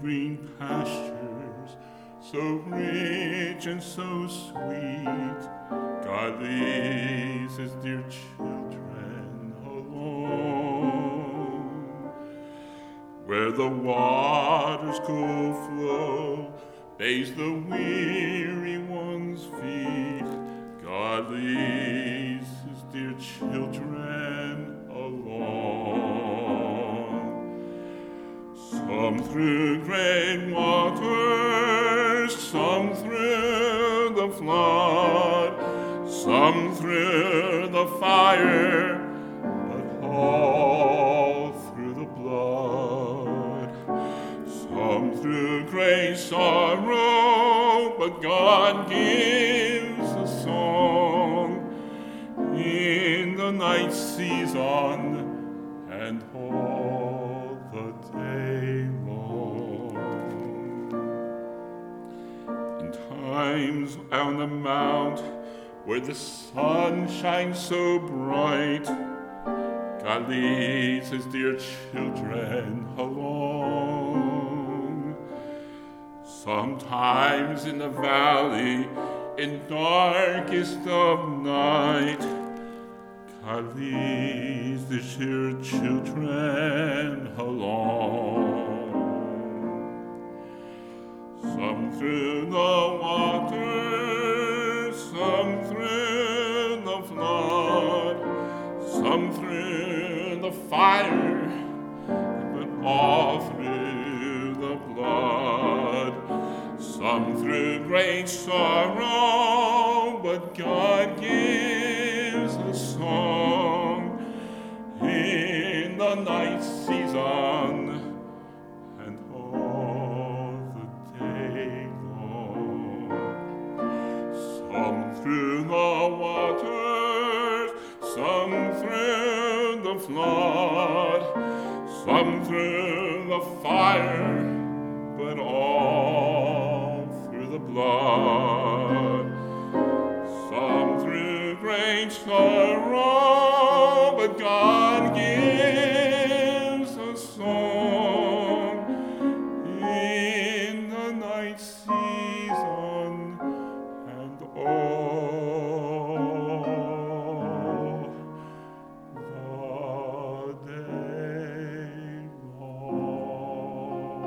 green pastures, so rich and so sweet, God leaves his dear children alone. Where the waters cool flow, bathes the weary one's feet, God leaves his dear children alone. Some through great waters, some through the flood, some through the fire, but all through the blood. Some through great sorrow, but God gives a song in the night season and all the day long. In times on the mount where the sun shines so bright, God leads his dear children along. Sometimes in the valley, in darkest of night, God leads the dear children along. Some through the waters, some through the flood, some through the fire, but all through the blood. Some through great sorrow, but God gives a song in the night season and all the day long. Some through the waters, some through the flood, some through the fire, but all through the blood. Some through great sorrow, but God gives a song in the night season and all the day long.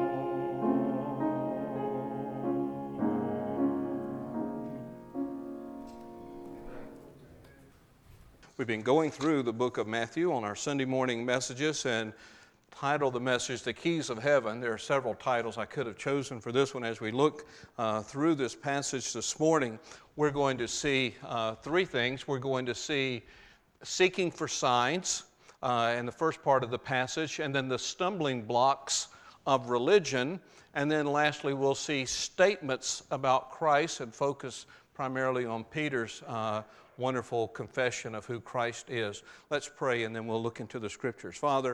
We've been going through the book of Matthew on our Sunday morning messages and titled the message, The Keys of Heaven. There are several titles I could have chosen for this one. As we look through this passage this morning, we're going to see three things. We're going to see seeking for signs in the first part of the passage, and then the stumbling blocks of religion, and then lastly we'll see statements about Christ and focus primarily on Peter's wonderful confession of who Christ is. Let's pray and then we'll look into the Scriptures. Father,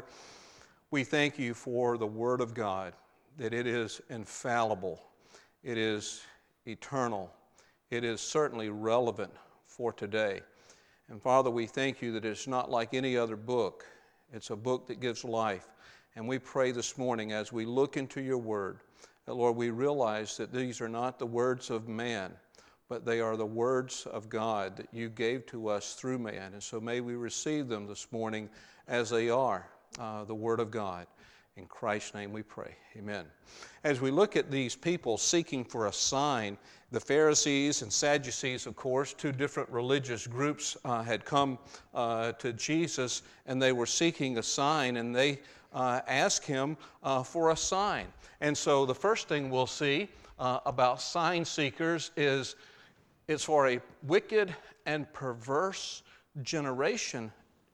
we thank you for the Word of God, that it is infallible, it is eternal, it is certainly relevant for today. And Father, we thank you that it's not like any other book. It's a book that gives life. And we pray this morning as we look into your Word, that Lord, we realize that these are not the words of man, but they are the words of God that you gave to us through man. And so may we receive them this morning as they are, the Word of God. In Christ's name we pray. Amen. As we look at these people seeking for a sign, the Pharisees and Sadducees, of course, two different religious groups had come to Jesus, and they were seeking a sign, and they asked him for a sign. And so the first thing we'll see about sign seekers is it's for a wicked and perverse generation,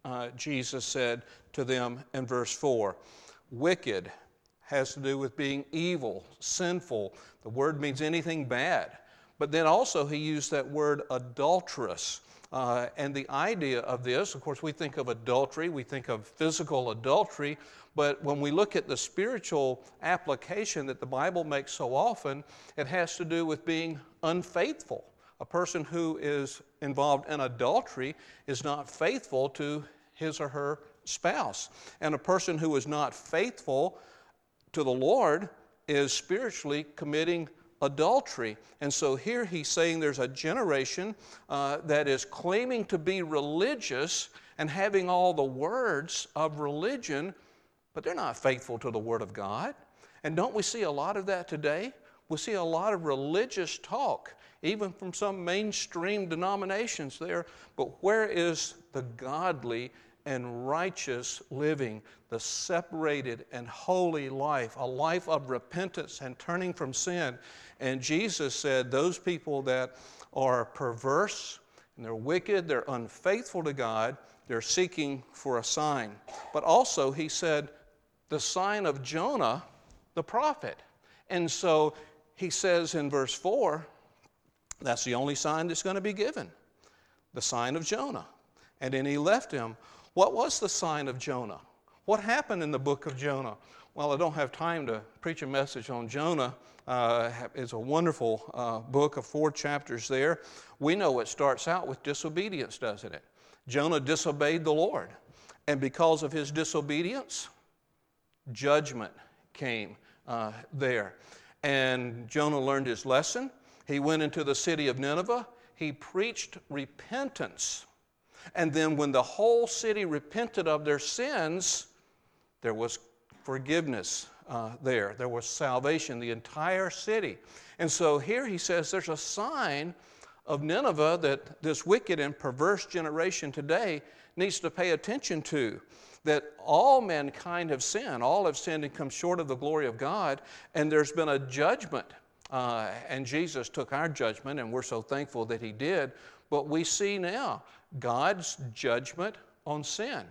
Jesus said to them in verse 4. Wicked has to do with being evil, sinful. The word means anything bad. But then also he used that word adulterous. And the idea of this, of course, we think of adultery, we think of physical adultery, but when we look at the spiritual application that the Bible makes so often, it has to do with being unfaithful. A person who is involved in adultery is not faithful to his or her spouse. And a person who is not faithful to the Lord is spiritually committing adultery. And so here he's saying there's a generation that is claiming to be religious and having all the words of religion, but they're not faithful to the Word of God. And don't we see a lot of that today? We see a lot of religious talk, even from some mainstream denominations there. But where is the godly and righteous living, the separated and holy life, a life of repentance and turning from sin? And Jesus said those people that are perverse and they're wicked, they're unfaithful to God, they're seeking for a sign. But also he said the sign of Jonah, the prophet. And so he says in verse 4, that's the only sign that's going to be given, the sign of Jonah. And then he left him. What was the sign of Jonah? What happened in the book of Jonah? Well, I don't have time to preach a message on Jonah. It's a wonderful book of 4 chapters there. We know it starts out with disobedience, doesn't it? Jonah disobeyed the Lord. And because of his disobedience, judgment came there. And Jonah learned his lesson. He went into the city of Nineveh. He preached repentance. And then when the whole city repented of their sins, there was forgiveness there. There was salvation, the entire city. And so here he says there's a sign of Nineveh that this wicked and perverse generation today needs to pay attention to. That all mankind have sinned. All have sinned and come short of the glory of God. And there's been a judgment. And Jesus took our judgment, and we're so thankful that he did. But we see now God's judgment on sin,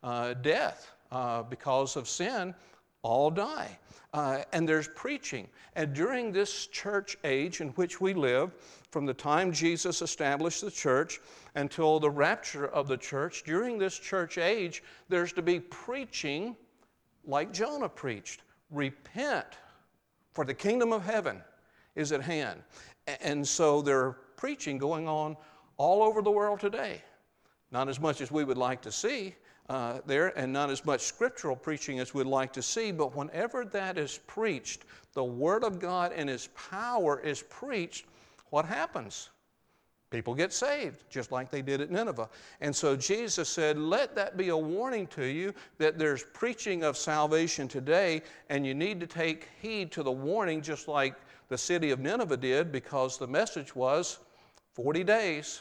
death. Because of sin, all die. And there's preaching. And during this church age in which we live, from the time Jesus established the church until the rapture of the church, during this church age, there's to be preaching like Jonah preached. Repent, for the kingdom of heaven is at hand. And so there's preaching going on all over the world today. Not as much as we would like to see there, and not as much scriptural preaching as we'd like to see, but whenever that is preached, the Word of God and His power is preached, what happens? People get saved, just like they did at Nineveh. And so Jesus said, let that be a warning to you that there's preaching of salvation today, and you need to take heed to the warning just like the city of Nineveh did, because the message was 40 days,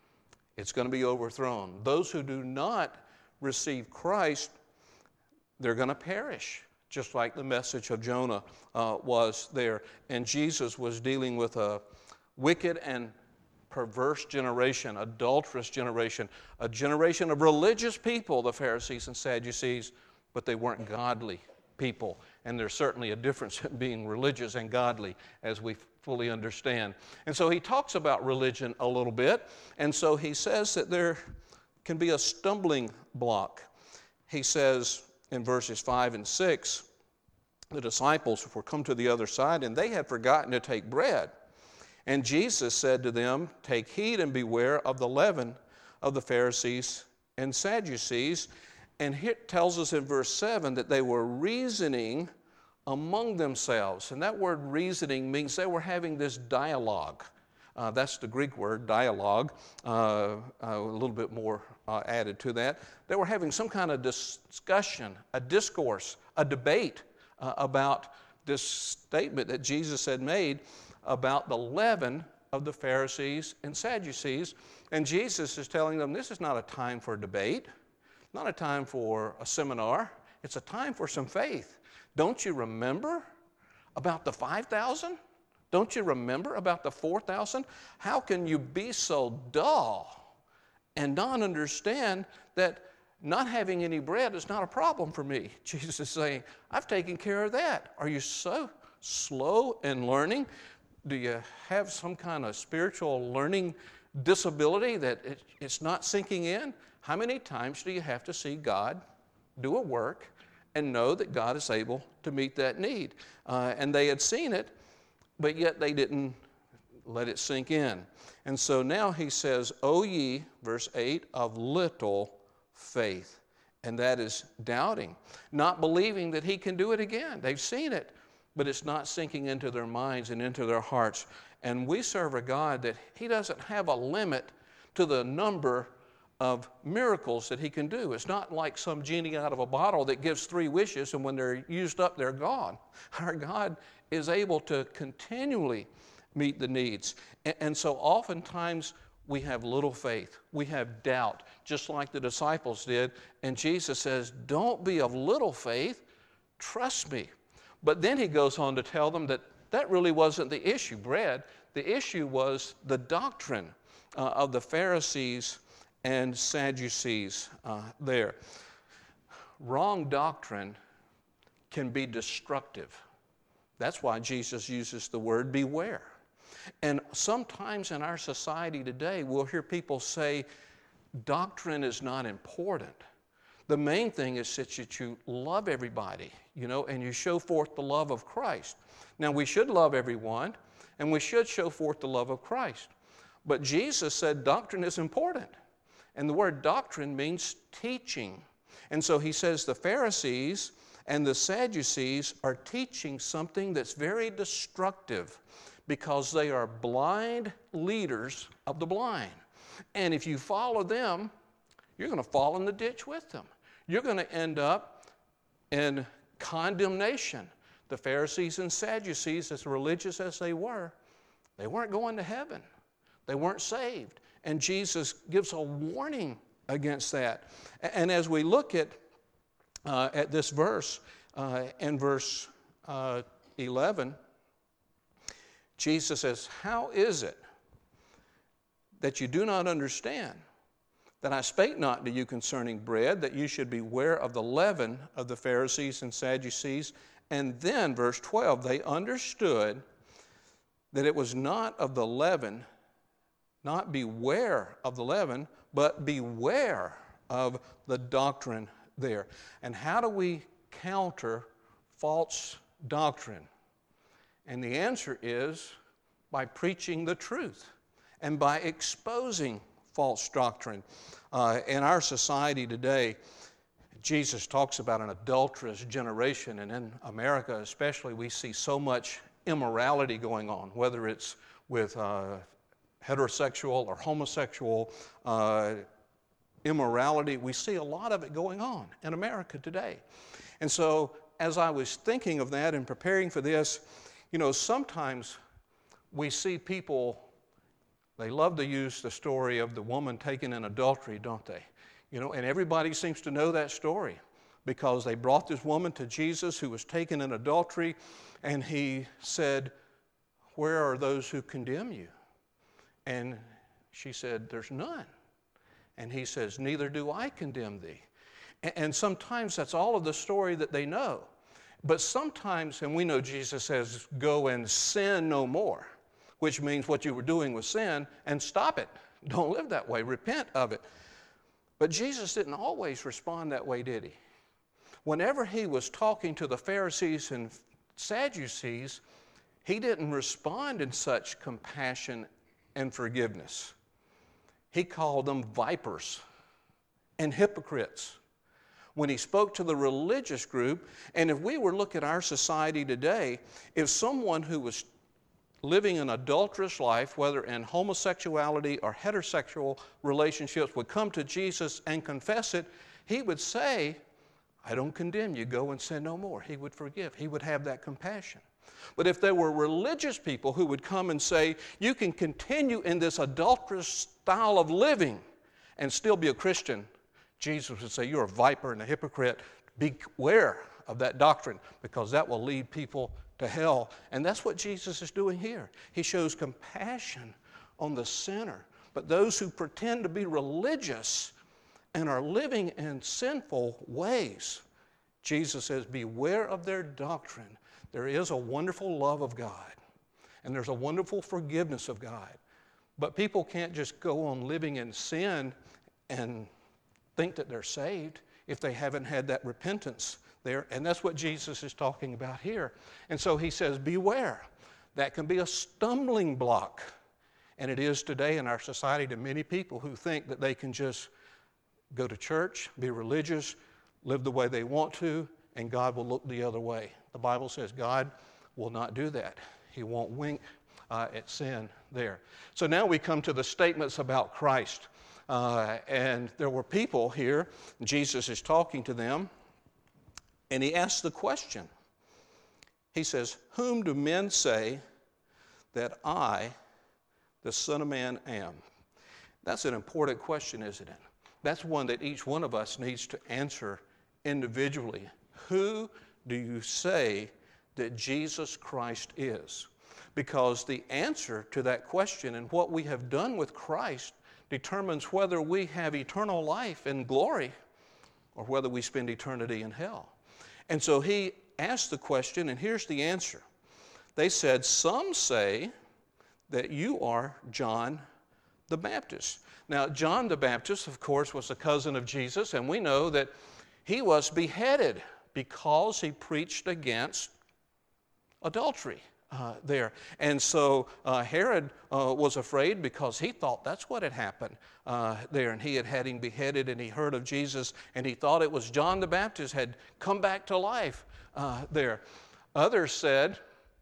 it's going to be overthrown. Those who do not receive Christ, they're going to perish, just like the message of Jonah was there. And Jesus was dealing with a wicked and perverse generation, adulterous generation, a generation of religious people, the Pharisees and Sadducees, but they weren't godly people. And there's certainly a difference in being religious and godly, as we fully understand. And so he talks about religion a little bit, and so he says that there can be a stumbling block. He says in verses 5 and 6, the disciples were come to the other side, and they had forgotten to take bread. And Jesus said to them, take heed and beware of the leaven of the Pharisees and Sadducees. And it tells us in verse 7 that they were reasoning among themselves. And that word reasoning means they were having this dialogue. That's the Greek word, dialogue, a little bit more added to that. They were having some kind of discussion, a discourse, a debate about this statement that Jesus had made about the leaven of the Pharisees and Sadducees. And Jesus is telling them, this is not a time for debate, not a time for a seminar. It's a time for some faith. Don't you remember about the 5,000? Don't you remember about the 4,000? How can you be so dull and not understand that not having any bread is not a problem for me? Jesus is saying, I've taken care of that. Are you so slow in learning? Do you have some kind of spiritual learning disability that it's not sinking in? How many times do you have to see God do a work and know that God is able to meet that need? And they had seen it, but yet they didn't let it sink in. And so now he says, O ye, verse 8, of little faith. And that is doubting, not believing that he can do it again. They've seen it, but it's not sinking into their minds and into their hearts. And we serve a God that He doesn't have a limit to the number of miracles that He can do. It's not like some genie out of a bottle that gives 3 wishes, and when they're used up, they're gone. Our God is able to continually meet the needs. And so oftentimes we have little faith. We have doubt, just like the disciples did. And Jesus says, don't be of little faith, trust me. But then He goes on to tell them that that really wasn't the issue, bread. The issue was the doctrine of the Pharisees and Sadducees there. Wrong doctrine can be destructive. That's why Jesus uses the word beware. And sometimes in our society today, we'll hear people say, doctrine is not important. The main thing is that you love everybody, and you show forth the love of Christ. Now, we should love everyone, and we should show forth the love of Christ. But Jesus said doctrine is important. And the word doctrine means teaching. And so He says the Pharisees and the Sadducees are teaching something that's very destructive because they are blind leaders of the blind. And if you follow them, you're going to fall in the ditch with them. You're going to end up in condemnation. The Pharisees and Sadducees, as religious as they weren't going to heaven. They weren't saved. And Jesus gives a warning against that. And as we look at this verse, in verse 11, Jesus says, how is it that you do not understand that I spake not to you concerning bread, that you should beware of the leaven of the Pharisees and Sadducees? And then, verse 12, they understood that it was not of the leaven, not beware of the leaven, but beware of the doctrine there. And how do we counter false doctrine? And the answer is by preaching the truth and by exposing false doctrine. In our society today, Jesus talks about an adulterous generation, and in America especially, we see so much immorality going on, whether it's with heterosexual or homosexual immorality. We see a lot of it going on in America today. And so as I was thinking of that and preparing for this, sometimes we see people, they love to use the story of the woman taken in adultery, don't they? And everybody seems to know that story because they brought this woman to Jesus who was taken in adultery, and He said, where are those who condemn you? And she said, there's none. And He says, neither do I condemn thee. And sometimes that's all of the story that they know. But sometimes, and we know Jesus says, go and sin no more, which means what you were doing was sin, and stop it. Don't live that way. Repent of it. But Jesus didn't always respond that way, did He? Whenever He was talking to the Pharisees and Sadducees, He didn't respond in such compassion and forgiveness. He called them vipers and hypocrites when He spoke to the religious group. And if we were to look at our society today, if someone who was living an adulterous life, whether in homosexuality or heterosexual relationships, would come to Jesus and confess it, He would say, I don't condemn you, go and sin no more. He would forgive. He would have that compassion. But if there were religious people who would come and say, you can continue in this adulterous style of living and still be a Christian, Jesus would say, you're a viper and a hypocrite. Beware of that doctrine, because that will lead people to hell. And that's what Jesus is doing here. He shows compassion on the sinner. But those who pretend to be religious and are living in sinful ways, Jesus says, beware of their doctrine. There is a wonderful love of God, and there's a wonderful forgiveness of God. But people can't just go on living in sin and think that they're saved if they haven't had that repentance there. And that's what Jesus is talking about here. And so He says, beware. That can be a stumbling block. And it is today in our society to many people who think that they can just go to church, be religious, live the way they want to, and God will look the other way. The Bible says God will not do that. He won't wink at sin there. So now we come to the statements about Christ. And there were people here, Jesus is talking to them, and he asks the question. He says, "Whom do men say that I, the Son of Man, am?" That's an important question, isn't it? That's one that each one of us needs to answer individually. Who do you say that Jesus Christ is? Because the answer to that question and what we have done with Christ determines whether we have eternal life and glory or whether we spend eternity in hell. And so he asked the question, and here's the answer. They said, "Some say that you are John the Baptist." Now, John the Baptist, of course, was a cousin of Jesus, and we know that he was beheaded because he preached against adultery there. And so Herod was afraid because he thought that's what had happened there. And he had had him beheaded, and he heard of Jesus, and he thought it was John the Baptist had come back to life there. Others said,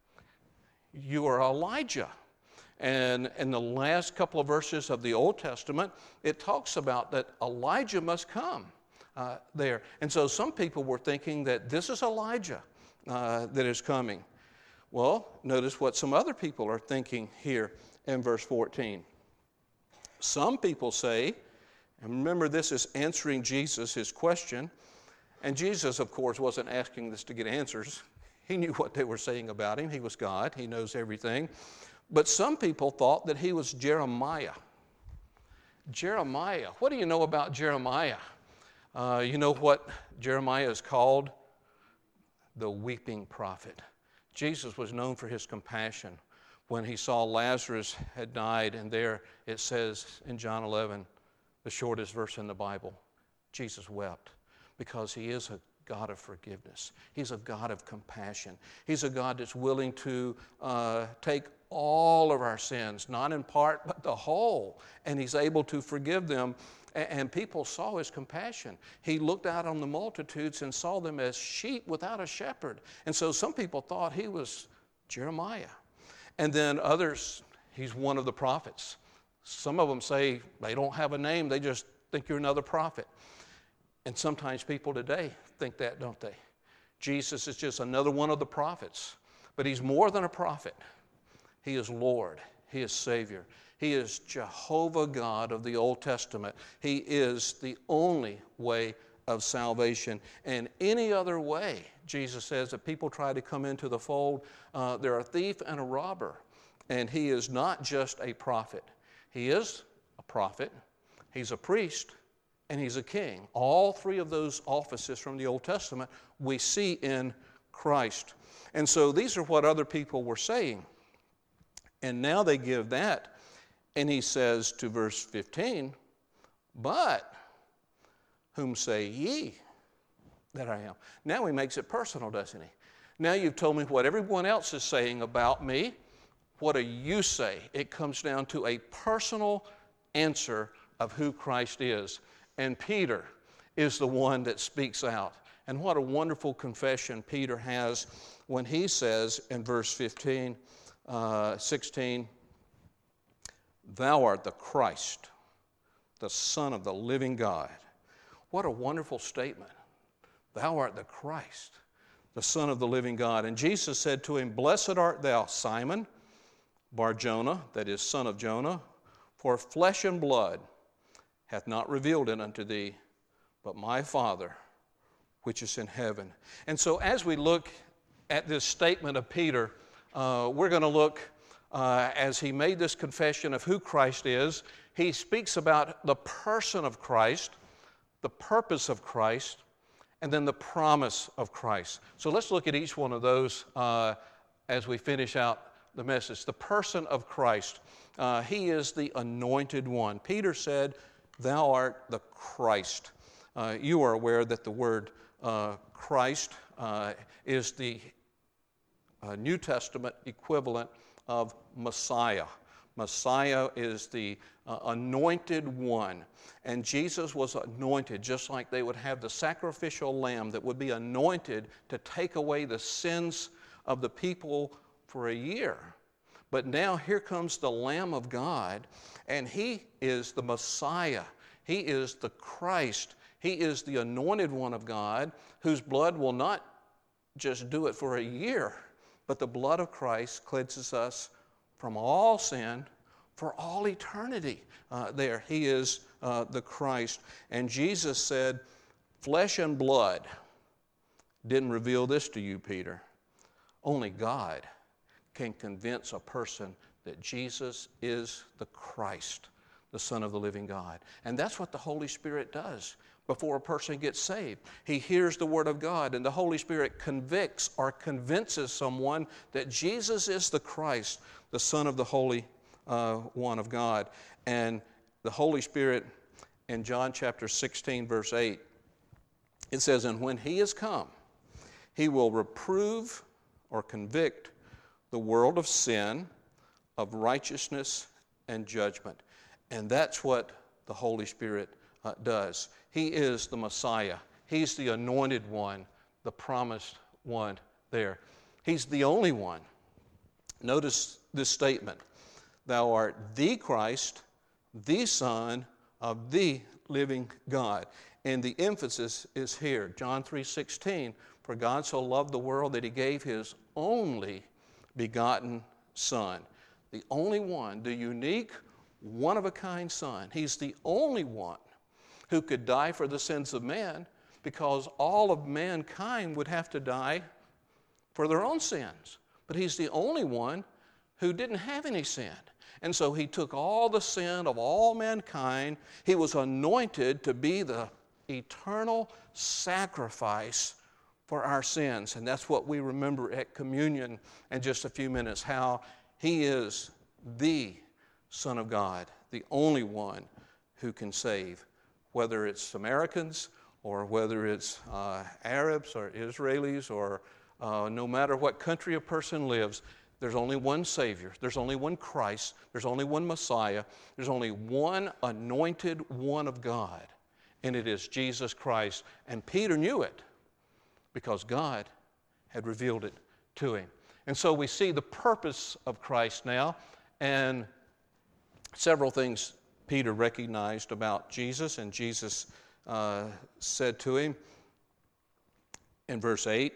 "You are Elijah." And in the last couple of verses of the Old Testament, it talks about that Elijah must come there. And so some people were thinking that this is Elijah that is coming. Well, notice what some other people are thinking here in verse 14. Some people say, and remember this is answering Jesus his question, and Jesus, of course, wasn't asking this to get answers. He knew what they were saying about him. He was God. He knows everything. But some people thought that he was Jeremiah. Jeremiah. What do you know about Jeremiah? You know what Jeremiah is called? The weeping prophet. Jesus was known for his compassion. When he saw Lazarus had died, and there it says in John 11, the shortest verse in the Bible, Jesus wept because he is a God of forgiveness. He's a God of compassion. He's a God that's willing to take all of our sins, not in part, but the whole, and he's able to forgive them. And people saw his compassion. He looked out on the multitudes and saw them as sheep without a shepherd. And so some people thought he was Jeremiah. And then others, he's one of the prophets. Some of them say they don't have a name, they just think you're another prophet. And sometimes people today think that, don't they? Jesus is just another one of the prophets. But he's more than a prophet. He is Lord. He is Savior. He is Jehovah God of the Old Testament. He is the only way of salvation. And any other way, Jesus says, that people try to come into the fold, they're a thief and a robber. And he is not just a prophet. He is a prophet, he's a priest, and he's a king. All three of those offices from the Old Testament we see in Christ. And so these are what other people were saying. And now they give that. And he says to verse 15, "But whom say ye that I am?" Now he makes it personal, doesn't he? Now you've told me what everyone else is saying about me. What do you say? It comes down to a personal answer of who Christ is. And Peter is the one that speaks out. And what a wonderful confession Peter has when he says in verse 16, "Thou art the Christ, the Son of the living God." What a wonderful statement. Thou art the Christ, the Son of the living God. And Jesus said to him, "Blessed art thou, Simon Bar-Jonah," that is, son of Jonah, "for flesh and blood hath not revealed it unto thee, but my Father which is in heaven." And so as we look at this statement of Peter, we're going to look as he made this confession of who Christ is. He speaks about the person of Christ, the purpose of Christ, and then the promise of Christ. So let's look at each one of those as we finish out the message. The person of Christ. He is the anointed one. Peter said, "Thou art the Christ." You are aware that the word Christ is the New Testament equivalent of Messiah. Messiah is the anointed one. And Jesus was anointed just like they would have the sacrificial lamb that would be anointed to take away the sins of the people for a year. But now here comes the Lamb of God, and he is the Messiah. He is the Christ. He is the anointed one of God, whose blood will not just do it for a year, but the blood of Christ cleanses us from all sin for all eternity. There, he is the Christ. And Jesus said, flesh and blood didn't reveal this to you, Peter. Only God can convince a person that Jesus is the Christ, the Son of the living God. And that's what the Holy Spirit does before a person gets saved. He hears the Word of God, and the Holy Spirit convicts or convinces someone that Jesus is the Christ, the Son of the Holy One of God. And the Holy Spirit, in John chapter 16, verse 8, it says, and when he is come, he will reprove or convict the world of sin, of righteousness, and judgment. And that's what the Holy Spirit does. He is the Messiah. He's the anointed one, the promised one there. He's the only one. Notice this statement. Thou art the Christ, the Son of the living God. And the emphasis is here. John 3:16, for God so loved the world that he gave his only begotten Son. The only one, the unique, one-of-a-kind Son. He's the only one who could die for the sins of man, because all of mankind would have to die for their own sins. But he's the only one who didn't have any sin. And so he took all the sin of all mankind. He was anointed to be the eternal sacrifice for our sins. And that's what we remember at communion in just a few minutes, how he is the Son of God, the only one who can save, whether it's Americans or whether it's Arabs or Israelis or no matter what country a person lives. There's only one Savior. There's only one Christ. There's only one Messiah. There's only one anointed one of God, and it is Jesus Christ. And Peter knew it because God had revealed it to him. And so we see the purpose of Christ now, and several things Peter recognized about Jesus, and Jesus said to him in verse 8,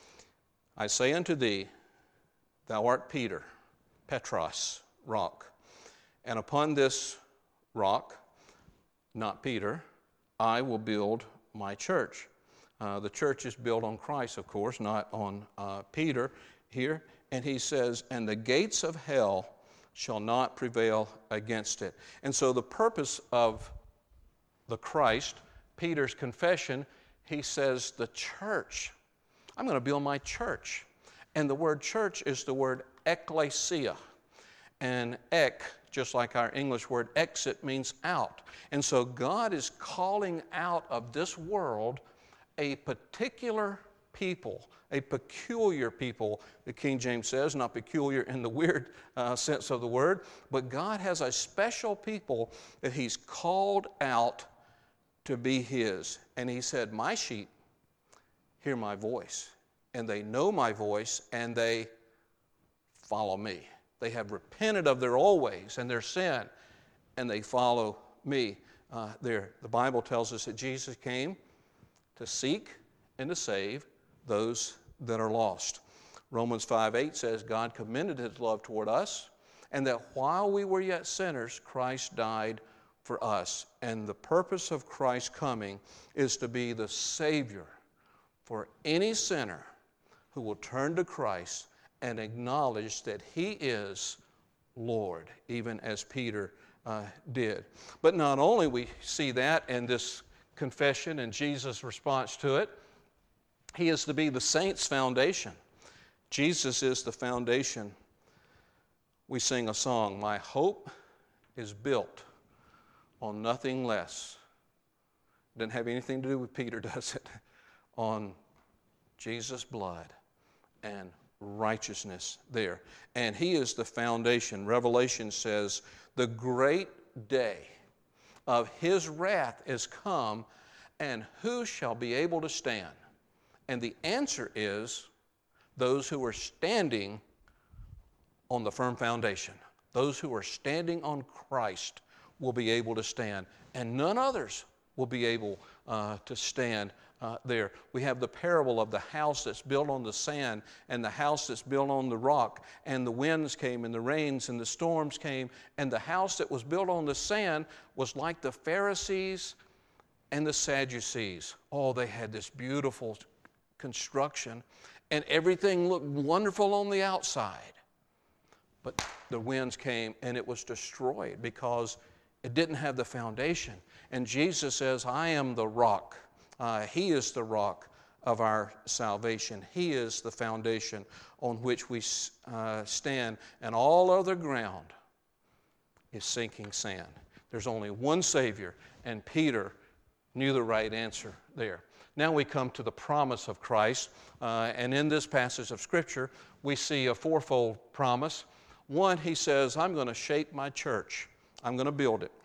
I say unto thee, thou art Peter, Petros, rock. And upon this rock, not Peter, I will build my church. The church is built on Christ, of course, not on Peter here. And he says, and the gates of hell shall not prevail against it. And so the purpose of the Christ, Peter's confession, he says, the church. I'm going to build my church. And the word church is the word ekklesia. And ek, just like our English word exit, means out. And so God is calling out of this world a particular people, a peculiar people, the King James says, not peculiar in the weird sense of the word, but God has a special people that he's called out to be his. And he said, my sheep hear my voice, and they know my voice, and they follow me. They have repented of their old ways and their sin, and they follow me. The Bible tells us that Jesus came to seek and to save those that are lost. Romans 5:8 says, God commended his love toward us, and that while we were yet sinners, Christ died for us. And the purpose of Christ's coming is to be the Savior for any sinner who will turn to Christ and acknowledge that he is Lord, even as Peter did. But not only we see that in this confession and Jesus' response to it, he is to be the saints' foundation. Jesus is the foundation. We sing a song, my hope is built on nothing less. It doesn't have anything to do with Peter, does it? On Jesus' blood and righteousness there. And he is the foundation. Revelation says, the great day of his wrath is come, and who shall be able to stand? And the answer is those who are standing on the firm foundation. Those who are standing on Christ will be able to stand, and none others will be able to stand there. We have the parable of the house that's built on the sand and the house that's built on the rock, and the winds came and the rains and the storms came, and the house that was built on the sand was like the Pharisees and the Sadducees. Oh, they had this beautiful construction, and everything looked wonderful on the outside. But the winds came and it was destroyed because it didn't have the foundation. And Jesus says, I am the rock. He is the rock of our salvation. He is the foundation on which we stand. And all other ground is sinking sand. There's only one Savior, and Peter knew the right answer there. Now we come to the promise of Christ. And in this passage of Scripture, we see a fourfold promise. One, he says, I'm going to shape my church. I'm going to build it.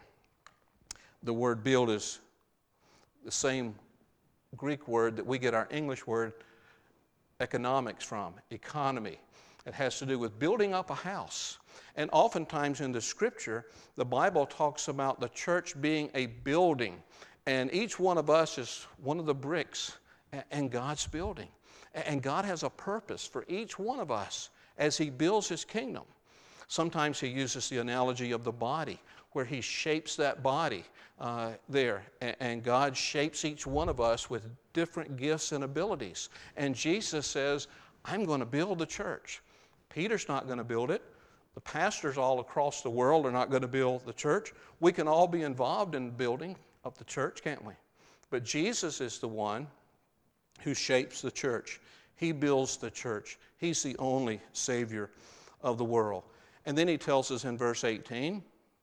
The word build is the same Greek word that we get our English word economics from, economy. It has to do with building up a house. And oftentimes in the Scripture, the Bible talks about the church being a building. And each one of us is one of the bricks in God's building. And God has a purpose for each one of us as He builds His kingdom. Sometimes He uses the analogy of the body, where He shapes that body there. And God shapes each one of us with different gifts and abilities. And Jesus says, I'm going to build the church. Peter's not going to build it. The pastors all across the world are not going to build the church. We can all be involved in the building of the church, can't we? But Jesus is the one who shapes the church. He builds the church. He's the only Savior of the world. And then He tells us in verse 18,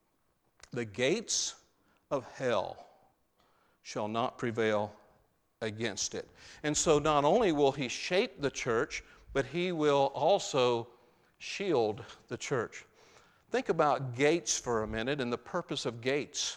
the gates of hell shall not prevail against it. And so not only will He shape the church, but He will also shield the church. Think about gates for a minute and the purpose of gates.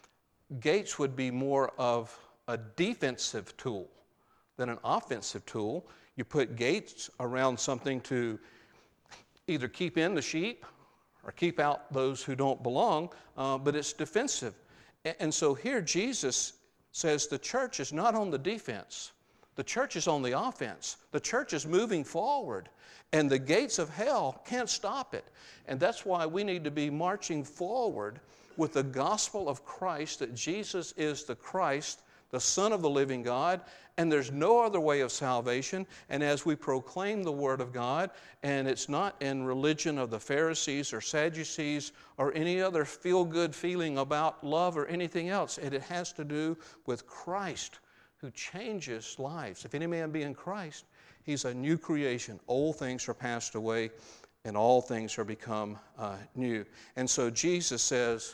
Gates would be more of a defensive tool than an offensive tool. You put gates around something to either keep in the sheep or keep out those who don't belong, but it's defensive. And so here Jesus says the church is not on the defense. The church is on the offense. The church is moving forward, and the gates of hell can't stop it. And that's why we need to be marching forward with the gospel of Christ, that Jesus is the Christ, the Son of the living God, and there's no other way of salvation. And as we proclaim the Word of God, and it's not in religion of the Pharisees or Sadducees or any other feel-good feeling about love or anything else, it has to do with Christ, who changes lives. If any man be in Christ, he's a new creation. Old things are passed away, and all things are become new. And so Jesus says,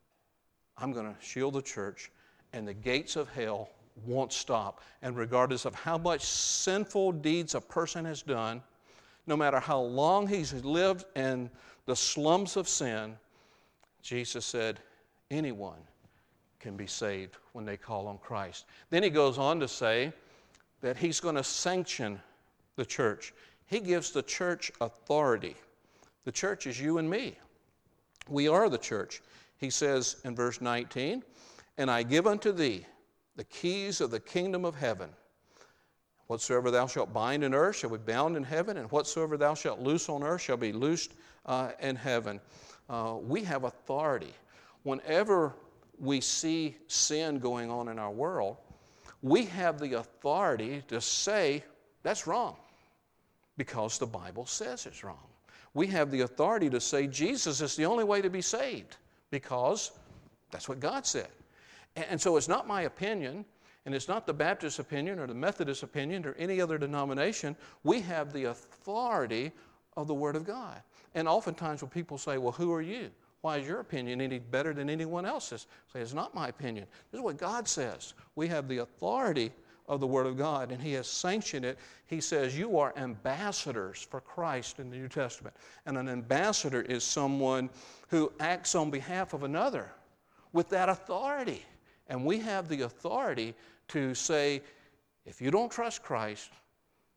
I'm going to shield the church, and the gates of hell won't stop. And regardless of how much sinful deeds a person has done, no matter how long he's lived in the slums of sin, Jesus said, anyone can be saved when they call on Christ. Then He goes on to say that He's going to sanction the church. He gives the church authority. The church is you and me. We are the church. He says in verse 19, and I give unto thee the keys of the kingdom of heaven. Whatsoever thou shalt bind in earth shall be bound in heaven, and whatsoever thou shalt loose on earth shall be loosed in heaven. We have authority. Whenever we see sin going on in our world, we have the authority to say that's wrong because the Bible says it's wrong. We have the authority to say Jesus is the only way to be saved because that's what God said. And so it's not my opinion, and it's not the Baptist opinion or the Methodist opinion or any other denomination. We have the authority of the Word of God. And oftentimes when people say, well, who are you? Why is your opinion any better than anyone else's? I say, it's not my opinion. This is what God says. We have the authority of the Word of God, and He has sanctioned it. He says, you are ambassadors for Christ in the New Testament. And an ambassador is someone who acts on behalf of another with that authority. And we have the authority to say, if you don't trust Christ,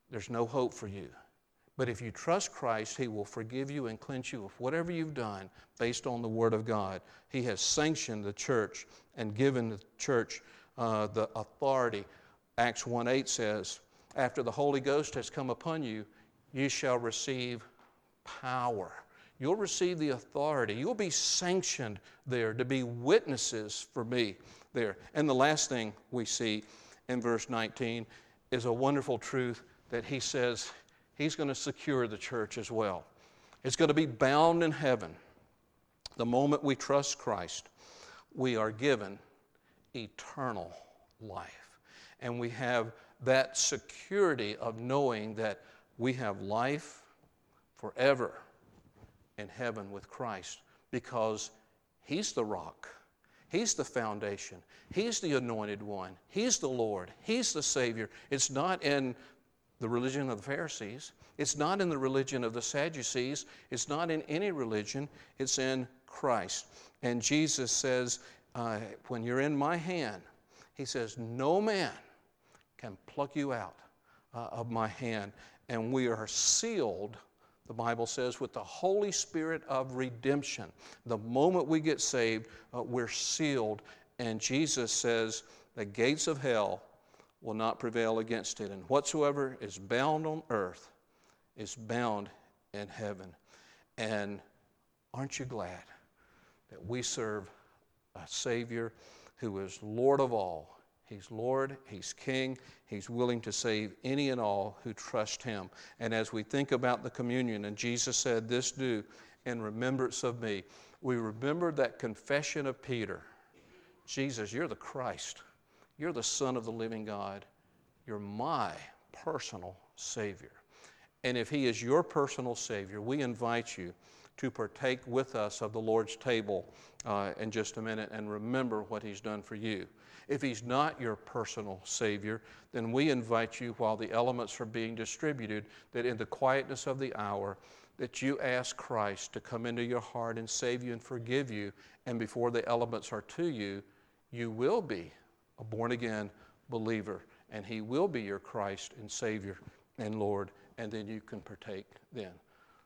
there's no hope for you. But if you trust Christ, He will forgive you and cleanse you of whatever you've done based on the Word of God. He has sanctioned the church and given the church the authority. Acts 1:8 says, after the Holy Ghost has come upon you, you shall receive power. You'll receive the authority. You'll be sanctioned there to be witnesses for me there. And the last thing we see in verse 19 is a wonderful truth that he says he's going to secure the church as well. It's going to be bound in heaven. The moment we trust Christ, we are given eternal life. And we have that security of knowing that we have life forever in heaven with Christ, because He's the rock. He's the foundation. He's the anointed one. He's the Lord. He's the Savior. It's not in the religion of the Pharisees. It's not in the religion of the Sadducees. It's not in any religion. It's in Christ. And Jesus says, when you're in my hand, He says, no man can pluck you out of my hand. And we are sealed, the Bible says, with the Holy Spirit of redemption. The moment we get saved, we're sealed. And Jesus says, the gates of hell will not prevail against it. And whatsoever is bound on earth is bound in heaven. And aren't you glad that we serve a Savior who is Lord of all? He's Lord, He's King, He's willing to save any and all who trust Him. And as we think about the communion, and Jesus said, this do in remembrance of me, we remember that confession of Peter. Jesus, you're the Christ. You're the Son of the living God. You're my personal Savior. And if He is your personal Savior, we invite you to partake with us of the Lord's table in just a minute and remember what He's done for you. If He's not your personal Savior, then we invite you, while the elements are being distributed, that in the quietness of the hour, that you ask Christ to come into your heart and save you and forgive you, and before the elements are to you, you will be a born-again believer, and He will be your Christ and Savior and Lord, and then you can partake then.